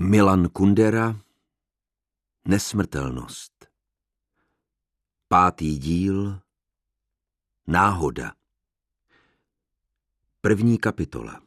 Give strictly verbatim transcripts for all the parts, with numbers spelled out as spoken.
Milan Kundera, Nesmrtelnost. Pátý díl, Náhoda. První kapitola.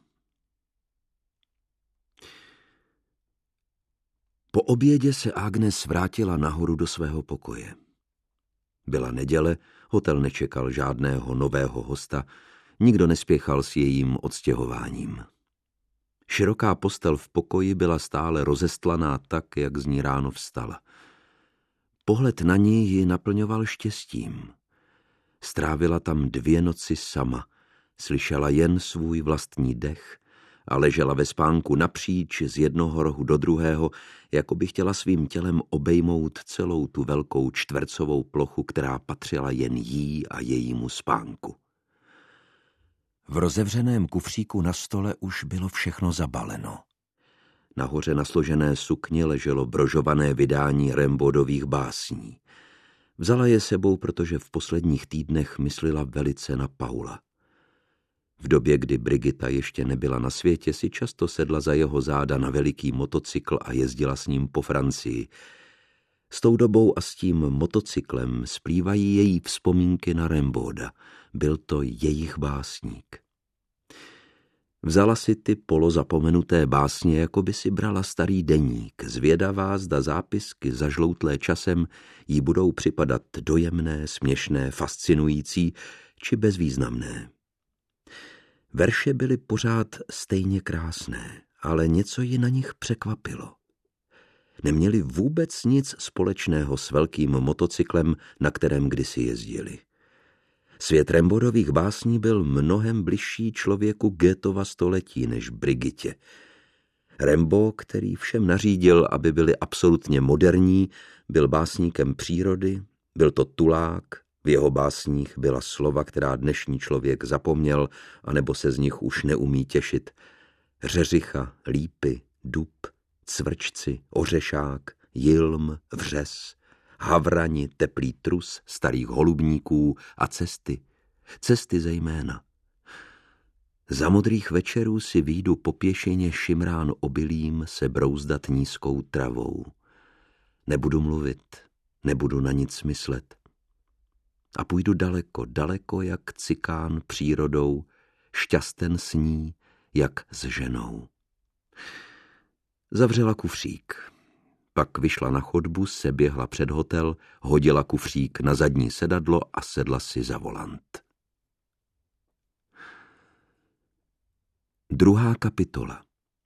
Po obědě se Agnes vrátila nahoru do svého pokoje. Byla neděle, hotel nečekal žádného nového hosta, nikdo nespěchal s jejím odstěhováním. Široká postel v pokoji byla stále rozestlaná tak, jak z ní ráno vstala. Pohled na ní ji naplňoval štěstím. Strávila tam dvě noci sama, slyšela jen svůj vlastní dech a ležela ve spánku napříč z jednoho rohu do druhého, jako by chtěla svým tělem obejmout celou tu velkou čtvercovou plochu, která patřila jen jí a jejímu spánku. V rozevřeném kufříku na stole už bylo všechno zabaleno. Nahoře na složené sukni leželo brožované vydání Rimbaudových básní. Vzala je sebou, protože v posledních týdnech myslela velice na Paula. V době, kdy Brigita ještě nebyla na světě, si často sedla za jeho záda na veliký motocykl a jezdila s ním po Francii. S tou dobou a s tím motocyklem splývají její vzpomínky na Rimbauda. Byl to jejich básník. Vzala si ty polozapomenuté básně, jako by si brala starý deník, zvědavá, zda zápisky zažloutlé časem jí budou připadat dojemné, směšné, fascinující či bezvýznamné. Verše byly pořád stejně krásné, ale něco ji na nich překvapilo. Neměli vůbec nic společného s velkým motocyklem, na kterém kdysi jezdili. Svět Rimbaudových básní byl mnohem bližší člověku Goethova století než Brigitě. Rimbaud, který všem nařídil, aby byli absolutně moderní, byl básníkem přírody, byl to tulák, v jeho básních byla slova, která dnešní člověk zapomněl, anebo se z nich už neumí těšit. Řeřicha, lípy, dub, cvrčci, ořešák, jilm, vřes, havrani, teplý trus, starých holubníků a cesty. Cesty zejména. Za modrých večerů si výjdu po pěšině šimrán obilím se brouzdat nízkou travou. Nebudu mluvit, nebudu na nic myslet. A půjdu daleko, daleko jak cikán přírodou, šťasten s ní, jak s ženou. Zavřela kufřík. Pak vyšla na chodbu, seběhla před hotel, hodila kufřík na zadní sedadlo a sedla si za volant. Druhá kapitola.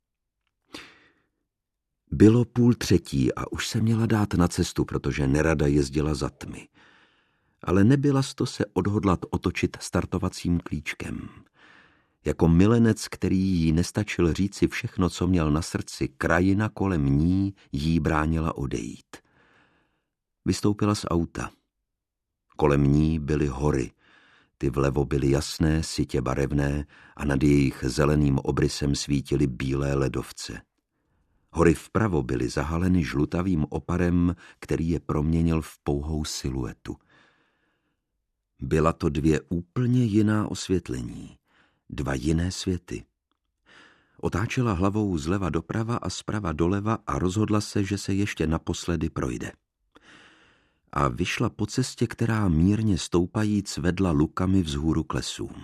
Bylo půl třetí a už se měla dát na cestu, protože nerada jezdila za tmy. Ale nebyla sto se odhodlat otočit startovacím klíčkem. Jako milenec, který jí nestačil říci všechno, co měl na srdci, krajina kolem ní jí bránila odejít. Vystoupila z auta. Kolem ní byly hory. Ty vlevo byly jasné, sytě barevné a nad jejich zeleným obrysem svítily bílé ledovce. Hory vpravo byly zahaleny žlutavým oparem, který je proměnil v pouhou siluetu. Byla to dvě úplně jiná osvětlení. Dva jiné světy. Otáčela hlavou zleva doprava a zprava doleva a rozhodla se, že se ještě naposledy projde. A vyšla po cestě, která mírně stoupajíc vedla lukami vzhůru k lesům.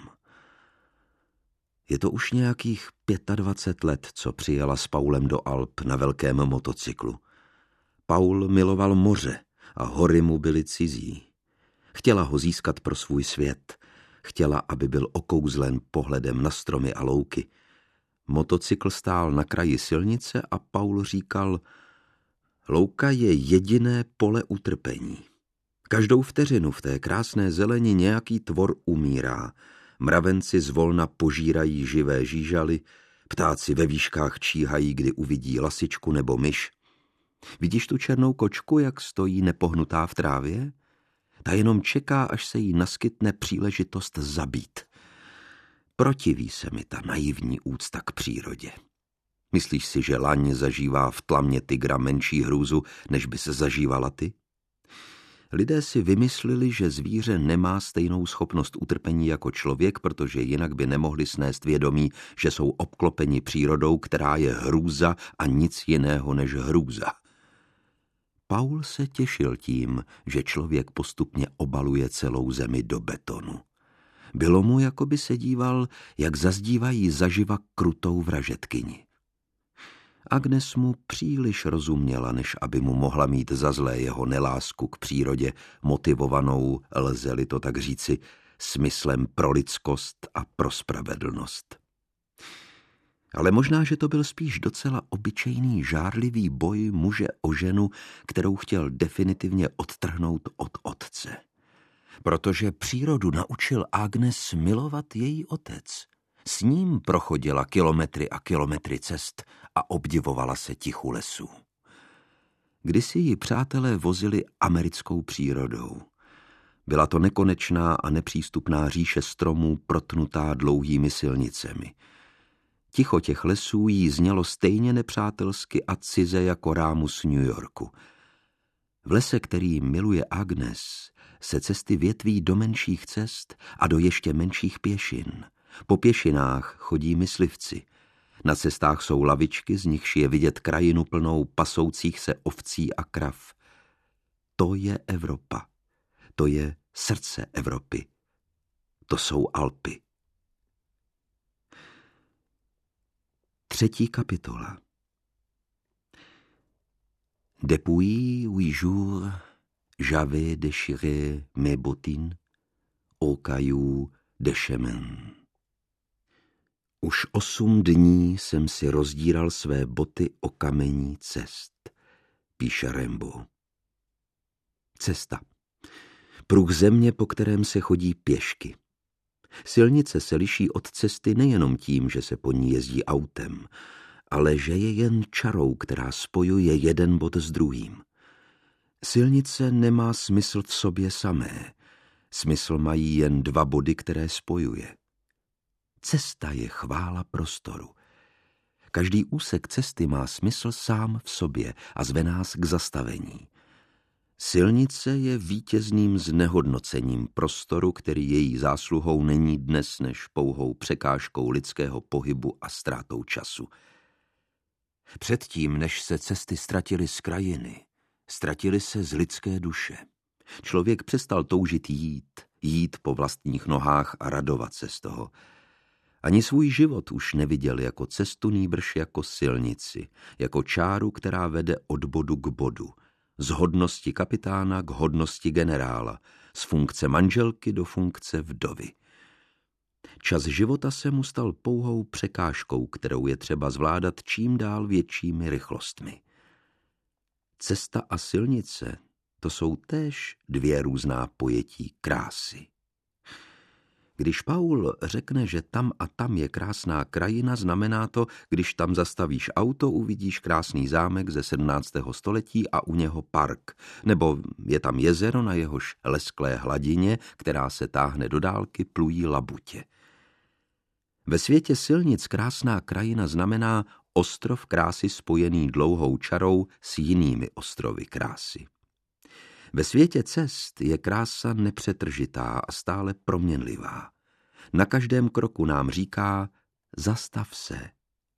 Je to už nějakých dvacet pět let, co přijela s Paulem do Alp na velkém motocyklu. Paul miloval moře a hory mu byly cizí. Chtěla ho získat pro svůj svět. Chtěla, aby byl okouzlen pohledem na stromy a louky. Motocykl stál na kraji silnice a Paul říkal, louka je jediné pole utrpení. Každou vteřinu v té krásné zeleni nějaký tvor umírá. Mravenci zvolna požírají živé žížaly, ptáci ve výškách číhají, kdy uvidí lasičku nebo myš. Vidíš tu černou kočku, jak stojí nepohnutá v trávě? Ta jenom čeká, až se jí naskytne příležitost zabít. Protiví se mi ta naivní úcta k přírodě. Myslíš si, že laň zažívá v tlamě tygra menší hrůzu, než by se zažívala ty? Lidé si vymysleli, že zvíře nemá stejnou schopnost utrpení jako člověk, protože jinak by nemohli snést vědomí, že jsou obklopeni přírodou, která je hrůza a nic jiného než hrůza. Paul se těšil tím, že člověk postupně obaluje celou zemi do betonu. Bylo mu, jako by se díval, jak zazdívají zaživa krutou vražedkyni. Agnes mu příliš rozuměla, než aby mu mohla mít za zlé jeho nelásku k přírodě, motivovanou, lze-li to tak říci, smyslem pro lidskost a pro spravedlnost. Ale možná, že to byl spíš docela obyčejný žárlivý boj muže o ženu, kterou chtěl definitivně odtrhnout od otce. Protože přírodu naučil Agnes milovat její otec. S ním prochodila kilometry a kilometry cest a obdivovala se tichu lesů. Kdysi ji přátelé vozili americkou přírodou. Byla to nekonečná a nepřístupná říše stromů protnutá dlouhými silnicemi. Ticho těch lesů jí znělo stejně nepřátelsky a cize jako rámus New Yorku. V lese, který miluje Agnes, se cesty větví do menších cest a do ještě menších pěšin. Po pěšinách chodí myslivci. Na cestách jsou lavičky, z nichž je vidět krajinu plnou pasoucích se ovcí a krav. To je Evropa. To je srdce Evropy. To jsou Alpy. Třetí kapitola. Depuis huit jours, j'avais déchiré mes bottines au caillou de chemin. Už osm dní jsem si rozdíral své boty o kamení cest, píše Rimbaud. Cesta. Pruh země, po kterém se chodí pěšky. Silnice se liší od cesty nejenom tím, že se po ní jezdí autem, ale že je jen čarou, která spojuje jeden bod s druhým. Silnice nemá smysl v sobě samé. Smysl mají jen dva body, které spojuje. Cesta je chvála prostoru. Každý úsek cesty má smysl sám v sobě a zve nás k zastavení. Silnice je vítězným znehodnocením prostoru, který její zásluhou není dnes než pouhou překážkou lidského pohybu a ztrátou času. Předtím, než se cesty ztratily z krajiny, ztratily se z lidské duše. Člověk přestal toužit jít, jít po vlastních nohách a radovat se z toho. Ani svůj život už neviděl jako cestu, nýbrž jako silnici, jako čáru, která vede od bodu k bodu, z hodnosti kapitána k hodnosti generála, z funkce manželky do funkce vdovy. Čas života se mu stal pouhou překážkou, kterou je třeba zvládat čím dál většími rychlostmi. Cesta a silnice, to jsou též dvě různá pojetí krásy. Když Paul řekne, že tam a tam je krásná krajina, znamená to, když tam zastavíš auto, uvidíš krásný zámek ze sedmnáctého století a u něho park, nebo je tam jezero, na jehož lesklé hladině, která se táhne do dálky, plují labutě. Ve světě silnic krásná krajina znamená ostrov krásy spojený dlouhou čarou s jinými ostrovy krásy. Ve světě cest je krása nepřetržitá a stále proměnlivá. Na každém kroku nám říká, zastav se.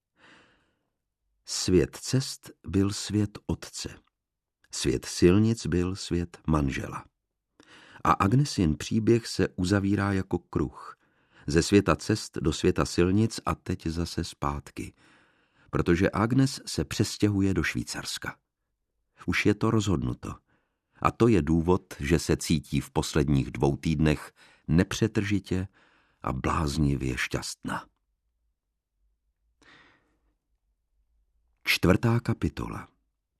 Svět cest byl svět otce. Svět silnic byl svět manžela. A Agnesin příběh se uzavírá jako kruh. Ze světa cest do světa silnic a teď zase zpátky. Protože Agnes se přestěhuje do Švýcarska. Už je to rozhodnuto. A to je důvod, že se cítí v posledních dvou týdnech nepřetržitě a bláznivě šťastná. Čtvrtá kapitola.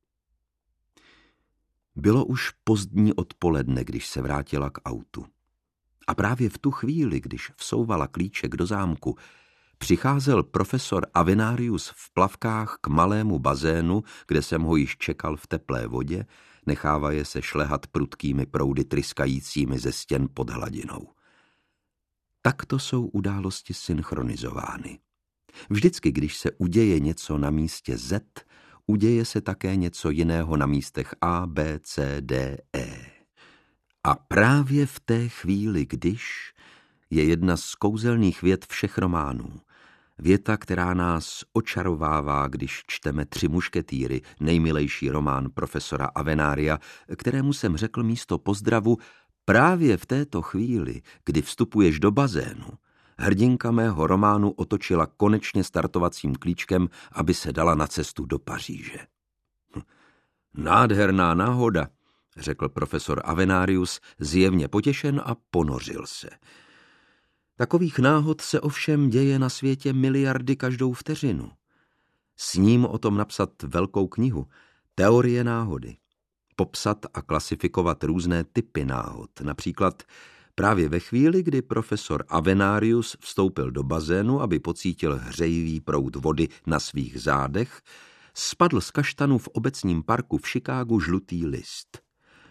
Bylo už pozdní odpoledne, když se vrátila k autu. A právě v tu chvíli, když vsouvala klíček do zámku, přicházel profesor Avenarius v plavkách k malému bazénu, kde jsem ho již čekal v teplé vodě, nechávaje se šlehat prudkými proudy tryskajícími ze stěn pod hladinou. Takto jsou události synchronizovány. Vždycky, když se uděje něco na místě Z, uděje se také něco jiného na místech A, B, C, D, E. A právě v té chvíli, když je jedna z kouzelných vět všech románů, věta, která nás očarovává, když čteme Tři mušketýry, nejmilejší román profesora Avenaria, kterému jsem řekl místo pozdravu: právě v této chvíli, kdy vstupuješ do bazénu, hrdinka mého románu otočila konečně startovacím klíčkem, aby se dala na cestu do Paříže. Hm. Nádherná náhoda, řekl profesor Avenarius, zjevně potěšen, a ponořil se. Takových náhod se ovšem děje na světě miliardy každou vteřinu. Sním o tom napsat velkou knihu, Teorie náhody. Popsat a klasifikovat různé typy náhod. Například právě ve chvíli, kdy profesor Avenarius vstoupil do bazénu, aby pocítil hřejivý proud vody na svých zádech, spadl z kaštanu v obecním parku v Chicagu žlutý list.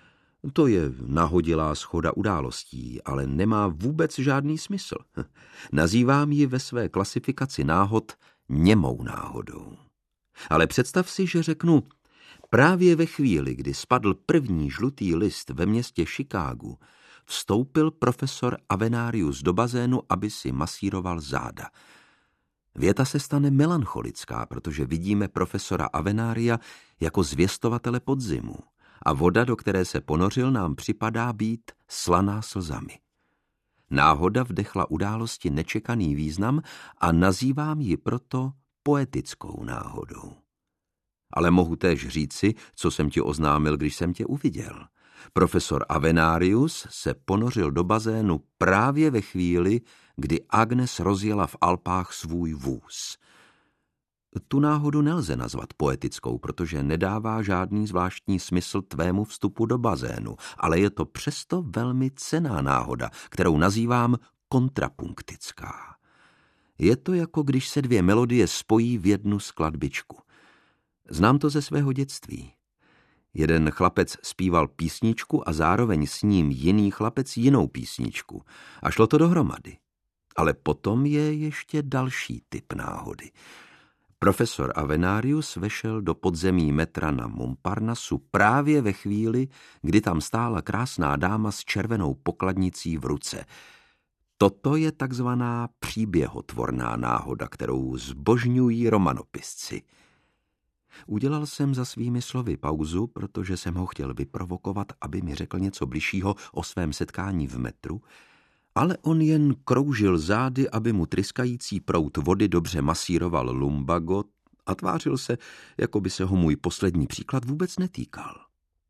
To je nahodilá shoda událostí, ale nemá vůbec žádný smysl. Nazývám ji ve své klasifikaci náhod němou náhodou. Ale představ si, že řeknu: právě ve chvíli, kdy spadl první žlutý list ve městě Chicagu, vstoupil profesor Avenarius do bazénu, aby si masíroval záda. Věta se stane melancholická, protože vidíme profesora Avenaria jako zvěstovatele podzimu a voda, do které se ponořil, nám připadá být slaná slzami. Náhoda vdechla události nečekaný význam a nazývám ji proto poetickou náhodou. Ale mohu též říci, co jsem ti oznámil, když jsem tě uviděl. Profesor Avenarius se ponořil do bazénu právě ve chvíli, kdy Agnes rozjela v Alpách svůj vůz. Tu náhodu nelze nazvat poetickou, protože nedává žádný zvláštní smysl tvému vstupu do bazénu, ale je to přesto velmi cenná náhoda, kterou nazývám kontrapunktická. Je to jako když se dvě melodie spojí v jednu skladbičku. Znám to ze svého dětství. Jeden chlapec zpíval písničku a zároveň s ním jiný chlapec jinou písničku. A šlo to dohromady. Ale potom je ještě další typ náhody. Profesor Avenarius vešel do podzemí metra na Montparnasu právě ve chvíli, kdy tam stála krásná dáma s červenou pokladnicí v ruce. Toto je takzvaná příběhotvorná náhoda, kterou zbožňují romanopisci. Udělal jsem za svými slovy pauzu, protože jsem ho chtěl vyprovokovat, aby mi řekl něco bližšího o svém setkání v metru, ale on jen kroužil zády, aby mu tryskající proud vody dobře masíroval lumbago, a tvářil se, jako by se ho můj poslední příklad vůbec netýkal.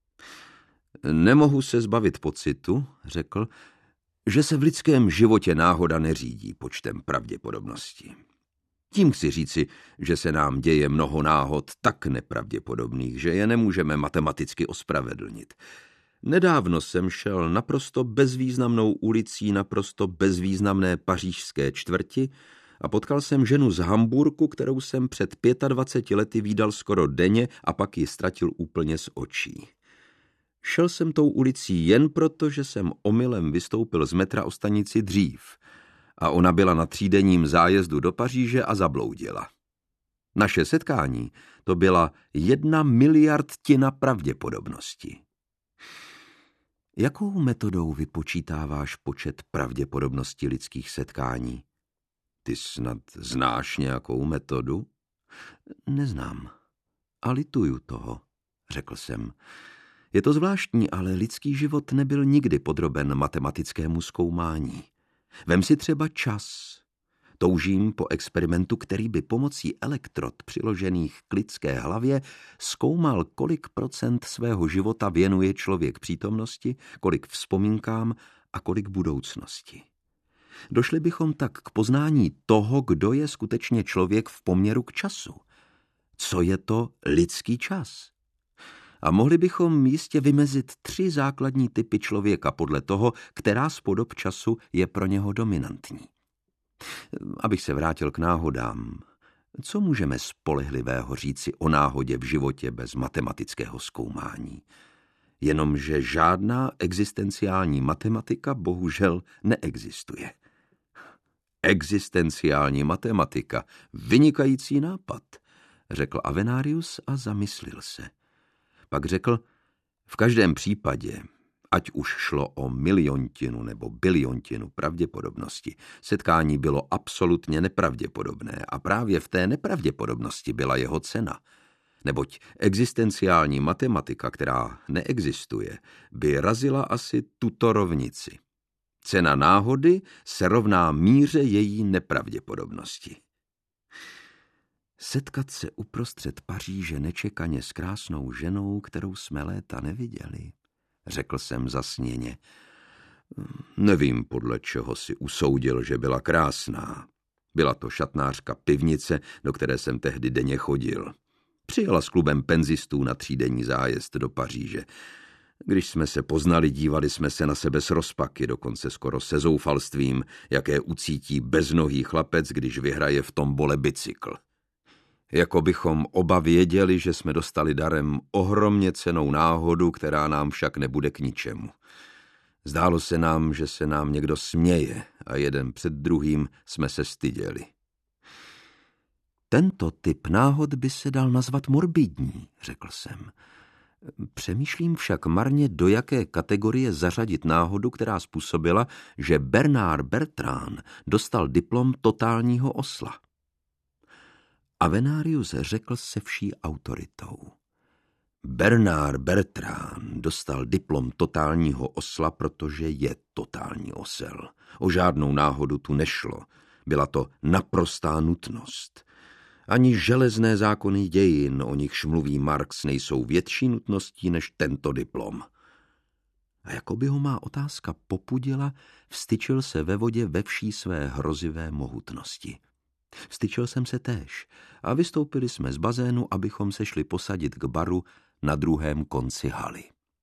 Nemohu se zbavit pocitu, řekl, že se v lidském životě náhoda neřídí počtem pravděpodobností. Tím chci říci, že se nám děje mnoho náhod tak nepravděpodobných, že je nemůžeme matematicky ospravedlnit. Nedávno jsem šel naprosto bezvýznamnou ulicí naprosto bezvýznamné pařížské čtvrti a potkal jsem ženu z Hamburku, kterou jsem před dvaceti pěti lety vídal skoro denně a pak ji ztratil úplně z očí. Šel jsem tou ulicí jen proto, že jsem omylem vystoupil z metra o stanici dřív a ona byla na třídenním zájezdu do Paříže a zabloudila. Naše setkání to byla jedna miliardtina pravděpodobnosti. Jakou metodou vypočítáváš počet pravděpodobností lidských setkání? Ty snad znáš nějakou metodu? Neznám. A lituju toho, řekl jsem. Je to zvláštní, ale lidský život nebyl nikdy podroben matematickému zkoumání. Vem si třeba čas. Toužím po experimentu, který by pomocí elektrod přiložených k lidské hlavě zkoumal, kolik procent svého života věnuje člověk přítomnosti, kolik vzpomínkám a kolik budoucnosti. Došli bychom tak k poznání toho, kdo je skutečně člověk v poměru k času. Co je to lidský čas? A mohli bychom jistě vymezit tři základní typy člověka podle toho, která z podob času je pro něho dominantní. Abych se vrátil k náhodám, co můžeme spolehlivého říci o náhodě v životě bez matematického zkoumání? Jenomže žádná existenciální matematika bohužel neexistuje. Existenciální matematika, vynikající nápad, řekl Avenarius a zamyslil se. Pak řekl, v každém případě, Ať už šlo o miliontinu nebo biliontinu pravděpodobnosti, setkání bylo absolutně nepravděpodobné a právě v té nepravděpodobnosti byla jeho cena. Neboť existenciální matematika, která neexistuje, by razila asi tuto rovnici. Cena náhody se rovná míře její nepravděpodobnosti. Setkat se uprostřed Paříže nečekaně s krásnou ženou, kterou jsme léta neviděli, řekl jsem zasněně. Nevím, podle čeho si usoudil, že byla krásná. Byla to šatnářka pivnice, do které jsem tehdy denně chodil. Přijela s klubem penzistů na třídenní zájezd do Paříže. Když jsme se poznali, dívali jsme se na sebe s rozpaky, dokonce skoro se zoufalstvím, jaké ucítí beznohý chlapec, když vyhraje v tombole bicykl. Jako bychom oba věděli, že jsme dostali darem ohromně cennou náhodu, která nám však nebude k ničemu. Zdálo se nám, že se nám někdo směje a jeden před druhým jsme se styděli. Tento typ náhod by se dal nazvat morbidní, řekl jsem. Přemýšlím však marně, do jaké kategorie zařadit náhodu, která způsobila, že Bernard Bertrand dostal diplom totálního osla. Avenarius řekl se vší autoritou. Bernard Bertrand dostal diplom totálního osla, protože je totální osel. O žádnou náhodu tu nešlo. Byla to naprostá nutnost. Ani železné zákony dějin, o nichž mluví Marx, nejsou větší nutností než tento diplom. A jako by ho má otázka popudila, vstyčil se ve vodě ve vší své hrozivé mohutnosti. Vstyčil jsem se též a vystoupili jsme z bazénu, abychom se šli posadit k baru na druhém konci haly.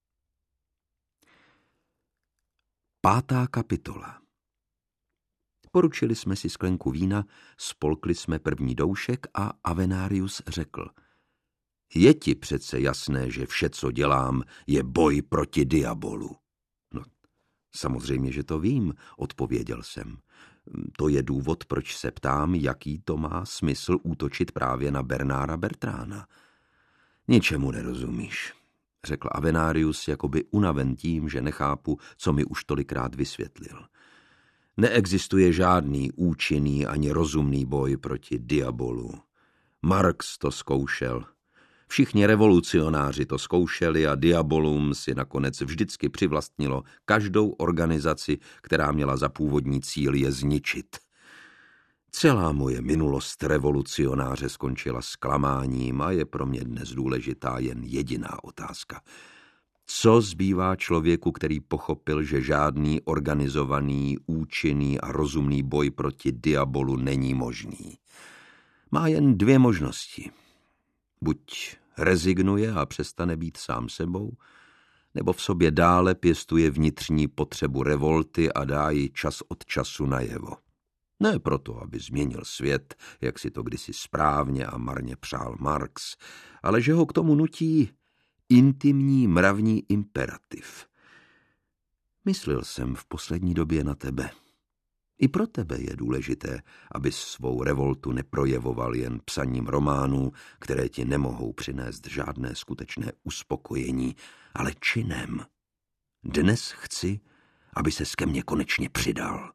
Pátá kapitola. Poručili jsme si sklenku vína, spolkli jsme první doušek a Avenarius řekl: Je ti přece jasné, že vše, co dělám, je boj proti diabolu. No, samozřejmě, že to vím, odpověděl jsem. To je důvod, proč se ptám, jaký to má smysl útočit právě na Bernarda Bertranda. Ničemu nerozumíš, řekl Avenarius, jakoby unaven tím, že nechápu, co mi už tolikrát vysvětlil. Neexistuje žádný účinný ani rozumný boj proti diabolu. Marx to zkoušel. Všichni revolucionáři to zkoušeli a diabolum si nakonec vždycky přivlastnilo každou organizaci, která měla za původní cíl je zničit. Celá moje minulost revolucionáře skončila zklamáním a je pro mě dnes důležitá jen jediná otázka. Co zbývá člověku, který pochopil, že žádný organizovaný, účinný a rozumný boj proti diabolu není možný? Má jen dvě možnosti. Buď rezignuje a přestane být sám sebou, nebo v sobě dále pěstuje vnitřní potřebu revolty a dá ji čas od času najevo. Ne proto, aby změnil svět, jak si to kdysi správně a marně přál Marx, ale že ho k tomu nutí intimní mravní imperativ. Myslel jsem v poslední době na tebe. I pro tebe je důležité, abys svou revoltu neprojevoval jen psaním románů, které ti nemohou přinést žádné skutečné uspokojení, ale činem. Dnes chci, aby ses ke mně konečně přidal.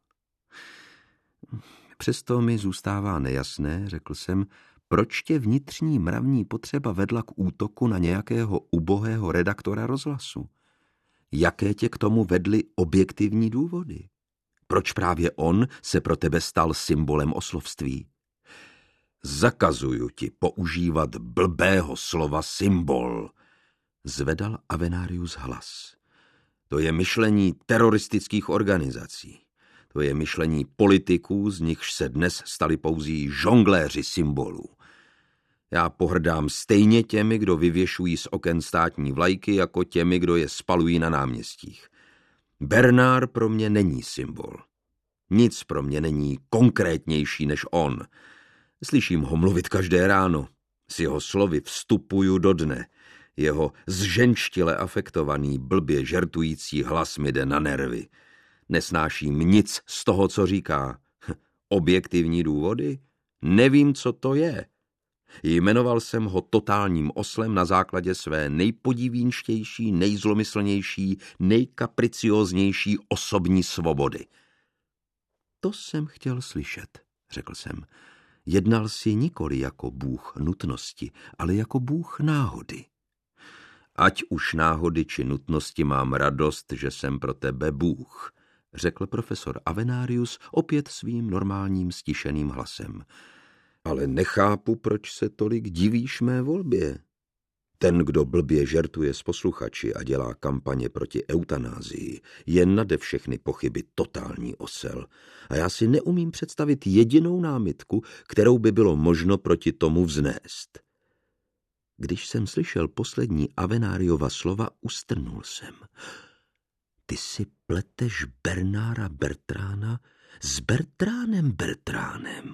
Přesto mi zůstává nejasné, řekl jsem, proč tě vnitřní mravní potřeba vedla k útoku na nějakého ubohého redaktora rozhlasu? Jaké tě k tomu vedly objektivní důvody? Proč právě on se pro tebe stal symbolem oslovství? Zakazuju ti používat blbého slova symbol, zvedal Avenarius hlas. To je myšlení teroristických organizací. To je myšlení politiků, z nichž se dnes stali pouzí žongléři symbolů. Já pohrdám stejně těmi, kdo vyvěšují z oken státní vlajky, jako těmi, kdo je spalují na náměstích. Bernard pro mě není symbol. Nic pro mě není konkrétnější než on. Slyším ho mluvit každé ráno. S jeho slovy vstupuju do dne. Jeho zženštile afektovaný, blbě žertující hlas mi jde na nervy. Nesnáším nic z toho, co říká. Objektivní důvody? Nevím, co to je. Jmenoval jsem ho totálním oslem na základě své nejpodivínštější, nejzlomyslnější, nejkapricióznější osobní svobody. To jsem chtěl slyšet, řekl jsem. Jednal jsi nikoli jako bůh nutnosti, ale jako bůh náhody. Ať už náhody či nutnosti mám radost, že jsem pro tebe bůh, řekl profesor Avenarius opět svým normálním stišeným hlasem. Ale nechápu, proč se tolik divíš mé volbě. Ten, kdo blbě žertuje s posluchači a dělá kampaně proti eutanázii, je nade všechny pochyby totální osel. A já si neumím představit jedinou námitku, kterou by bylo možno proti tomu vznést. Když jsem slyšel poslední Avenariova slova, ustrnul jsem. Ty si pleteš Bernára Bertrána s Bertránem Bertránem.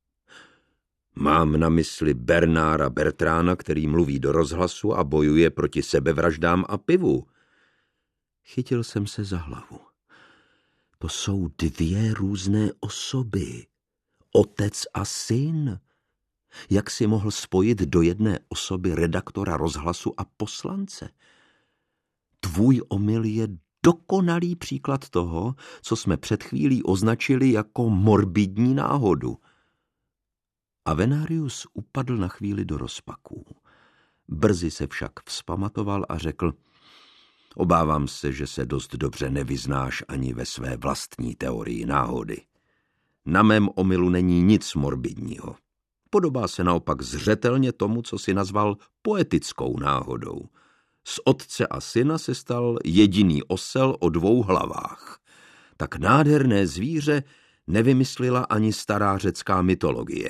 Mám na mysli Bernára Bertrána, který mluví do rozhlasu a bojuje proti sebevraždám a pivu. Chytil jsem se za hlavu. To jsou dvě různé osoby. Otec a syn. Jak si mohl spojit do jedné osoby redaktora rozhlasu a poslance? Tvůj omyl je dokonalý příklad toho, co jsme před chvílí označili jako morbidní náhodu. Avenarius upadl na chvíli do rozpaků. Brzy se však vzpamatoval a řekl: Obávám se, že se dost dobře nevyznáš ani ve své vlastní teorii náhody. Na mém omylu není nic morbidního. Podobá se naopak zřetelně tomu, co si nazval poetickou náhodou. Z otce a syna se stal jediný osel o dvou hlavách. Tak nádherné zvíře nevymyslela ani stará řecká mytologie.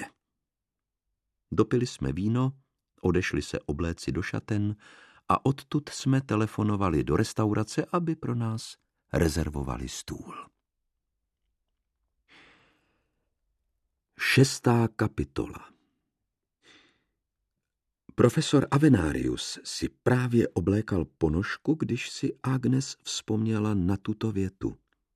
Dopili jsme víno, odešli se obléci do šaten a odtud jsme telefonovali do restaurace, aby pro nás rezervovali stůl. Šestá kapitola. Profesor Avenarius si právě oblékal ponožku, když si Agnes vzpomněla na tuto větu.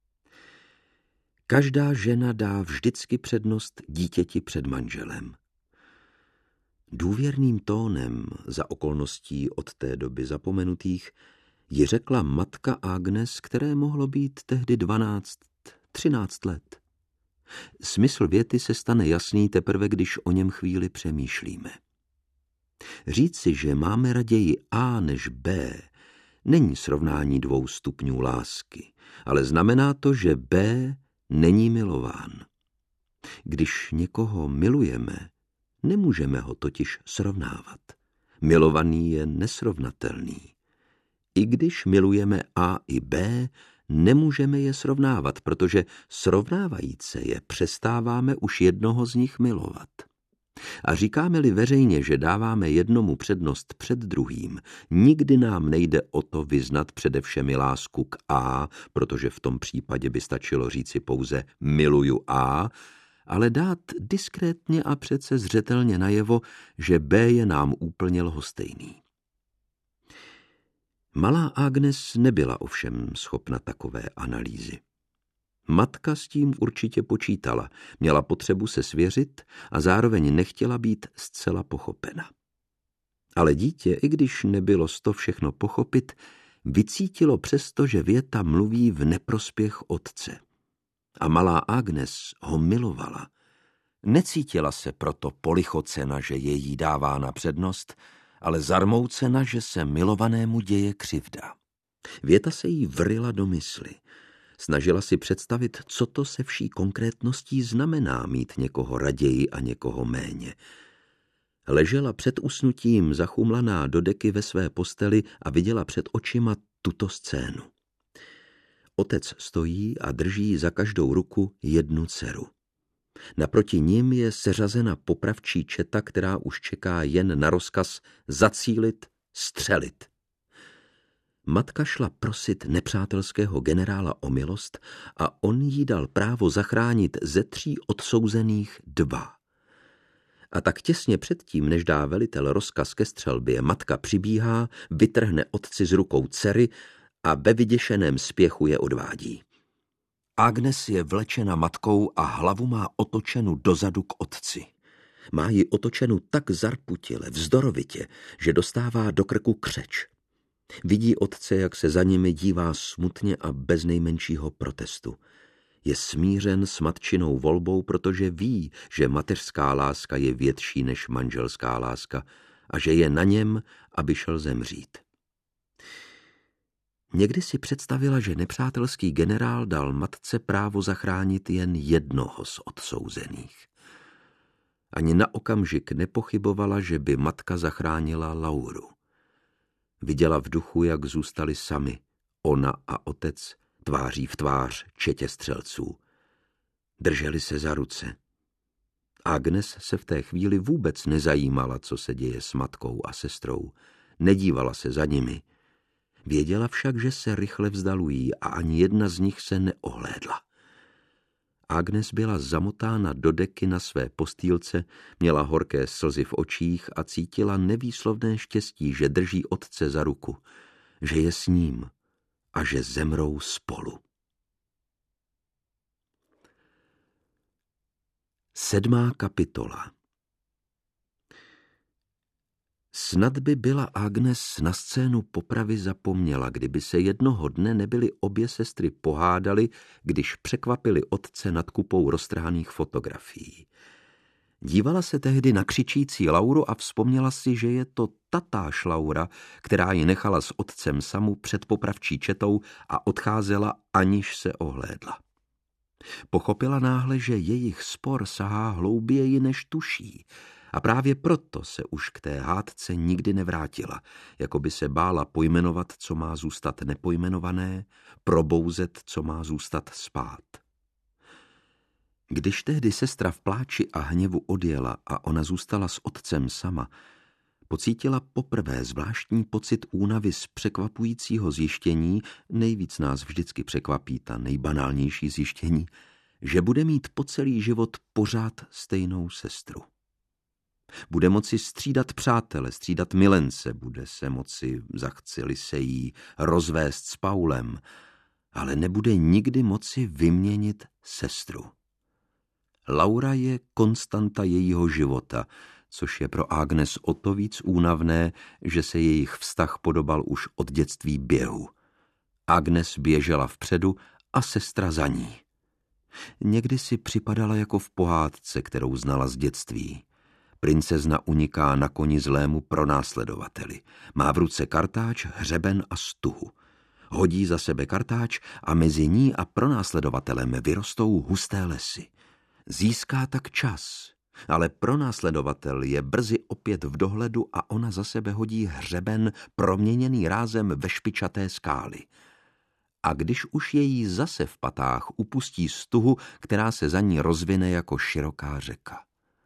Každá žena dá vždycky přednost dítěti před manželem. Důvěrným tónem, za okolností od té doby zapomenutých, ji řekla matka Agnes, které mohlo být tehdy dvanáct, třináct let. Smysl věty se stane jasný teprve, když o něm chvíli přemýšlíme. Říci, že máme raději A než B, není srovnání dvou stupňů lásky, ale znamená to, že B není milován. Když někoho milujeme, nemůžeme ho totiž srovnávat. Milovaný je nesrovnatelný. I když milujeme A i B, nemůžeme je srovnávat, protože srovnávajíce je přestáváme už jednoho z nich milovat. A říkáme-li veřejně, že dáváme jednomu přednost před druhým, nikdy nám nejde o to vyznat přede všemi lásku k A, protože v tom případě by stačilo říci pouze miluju A, ale dát diskrétně a přece zřetelně najevo, že B je nám úplně lhostejný. Malá Agnes nebyla ovšem schopna takové analýzy. Matka s tím určitě počítala, měla potřebu se svěřit a zároveň nechtěla být zcela pochopena. Ale dítě, i když nebylo z to všechno pochopit, vycítilo přesto, že věta mluví v neprospěch otce. A malá Agnes ho milovala. Necítila se proto polichocena, že je jí dávána přednost, ale zarmoucena, že se milovanému děje křivda. Věta se jí vrila do mysli. Snažila si představit, co to se vší konkrétností znamená mít někoho raději a někoho méně. Ležela před usnutím zachumlaná do deky ve své posteli a viděla před očima tuto scénu. Otec stojí a drží za každou ruku jednu dceru. Naproti nim je seřazena popravčí četa, která už čeká jen na rozkaz zacílit, střelit. Matka šla prosit nepřátelského generála o milost a on jí dal právo zachránit ze tří odsouzených dva. A tak těsně předtím, než dá velitel rozkaz ke střelbě, matka přibíhá, vytrhne otci z rukou dcery a ve vyděšeném spěchu je odvádí. Agnes je vlečena matkou a hlavu má otočenu dozadu k otci. Má ji otočenu tak zarputile, vzdorovitě, že dostává do krku křeč. Vidí otce, jak se za nimi dívá smutně a bez nejmenšího protestu. Je smířen s matčinou volbou, protože ví, že mateřská láska je větší než manželská láska a že je na něm, aby šel zemřít. Někdy si představila, že nepřátelský generál dal matce právo zachránit jen jednoho z odsouzených. Ani na okamžik nepochybovala, že by matka zachránila Lauru. Viděla v duchu, jak zůstali sami, ona a otec, tváří v tvář četě střelců. Drželi se za ruce. Agnes se v té chvíli vůbec nezajímala, co se děje s matkou a sestrou. Nedívala se za nimi. Věděla však, že se rychle vzdalují a ani jedna z nich se neohlédla. Agnes byla zamotána do deky na své postýlce, měla horké slzy v očích a cítila nevýslovné štěstí, že drží otce za ruku, že je s ním a že zemrou spolu. Sedmá kapitola. Snad by byla Agnes na scénu popravy zapomněla, kdyby se jednoho dne nebyly obě sestry pohádaly, když překvapili otce nad kupou roztrhaných fotografií. Dívala se tehdy na křičící Lauru a vzpomněla si, že je to tatáž Laura, která ji nechala s otcem samu před popravčí četou a odcházela, aniž se ohlédla. Pochopila náhle, že jejich spor sahá hlouběji, než tuší, a právě proto se už k té hádce nikdy nevrátila, jako by se bála pojmenovat, co má zůstat nepojmenované, probouzet, co má zůstat spát. Když tehdy sestra v pláči a hněvu odjela a ona zůstala s otcem sama, pocítila poprvé zvláštní pocit únavy z překvapujícího zjištění, nejvíc nás vždycky překvapí ta nejbanálnější zjištění, že bude mít po celý život pořád stejnou sestru. Bude moci střídat přátele, střídat milence, bude se moci, zachceli se jí, rozvést s Paulem, ale nebude nikdy moci vyměnit sestru. Laura je konstanta jejího života, což je pro Agnes o to víc únavné, že se jejich vztah podobal už od dětství běhu. Agnes běžela vpředu a sestra za ní. Někdy si připadala jako v pohádce, kterou znala z dětství. Princezna uniká na koni zlému pronásledovateli. Má v ruce kartáč, hřeben a stuhu. Hodí za sebe kartáč a mezi ní a pronásledovatelem vyrostou husté lesy. Získá tak čas, ale pronásledovatel je brzy opět v dohledu a ona za sebe hodí hřeben proměněný rázem ve špičaté skály. A když už je jí zase v patách, upustí stuhu, která se za ní rozvine jako široká řeka.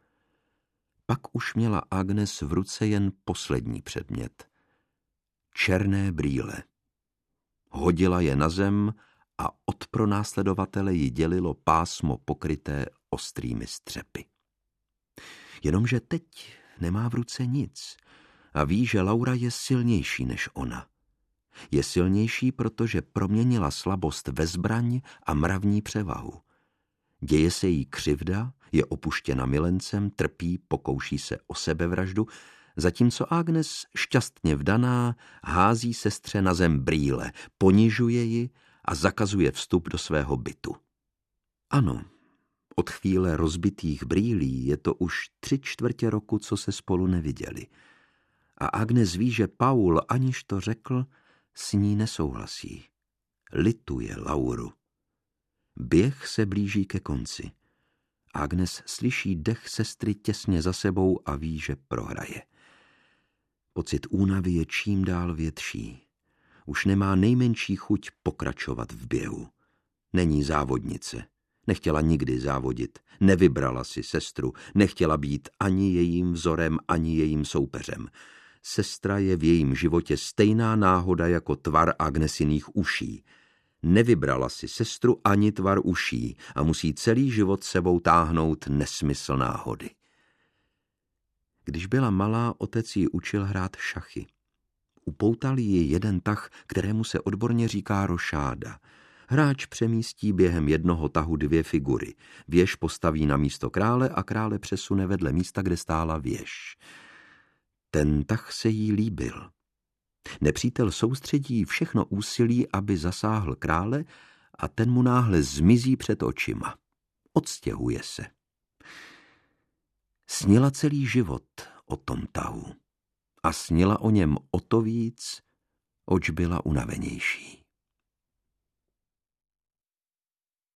Pak už měla Agnes v ruce jen poslední předmět. Černé brýle. Hodila je na zem a od pronásledovatele ji dělilo pásmo pokryté ostrými střepy. Jenomže teď nemá v ruce nic a ví, že Laura je silnější než ona. Je silnější, protože proměnila slabost ve zbraň a mravní převahu. Děje se jí křivda, je opuštěna milencem, trpí, pokouší se o sebevraždu, zatímco Agnes, šťastně vdaná, hází sestře na zem brýle, ponižuje ji a zakazuje vstup do svého bytu. Ano, od chvíle rozbitých brýlí je to už tři čtvrtě roku, co se spolu neviděli. A Agnes ví, že Paul, aniž to řekl, s ní nesouhlasí. Lituje Lauru. Běh se blíží ke konci. Agnes slyší dech sestry těsně za sebou a ví, že prohraje. Pocit únavy je čím dál větší. Už nemá nejmenší chuť pokračovat v běhu. Není závodnice. Nechtěla nikdy závodit. Nevybrala si sestru. Nechtěla být ani jejím vzorem, ani jejím soupeřem. Sestra je v jejím životě stejná náhoda jako tvar Agnesiných uší. Nevybrala si sestru ani tvar uší a musí celý život sebou táhnout nesmysl náhody. Když byla malá, otec ji učil hrát šachy. Upoutal ji jeden tah, kterému se odborně říká rošáda. Hráč přemístí během jednoho tahu dvě figury. Věž postaví na místo krále a krále přesune vedle místa, kde stála věž. Ten tah se jí líbil. Nepřítel soustředí všechno úsilí, aby zasáhl krále, a ten mu náhle zmizí před očima. Odstěhuje se. Snila celý život o tom tahu a snila o něm o to víc, oč byla unavenější.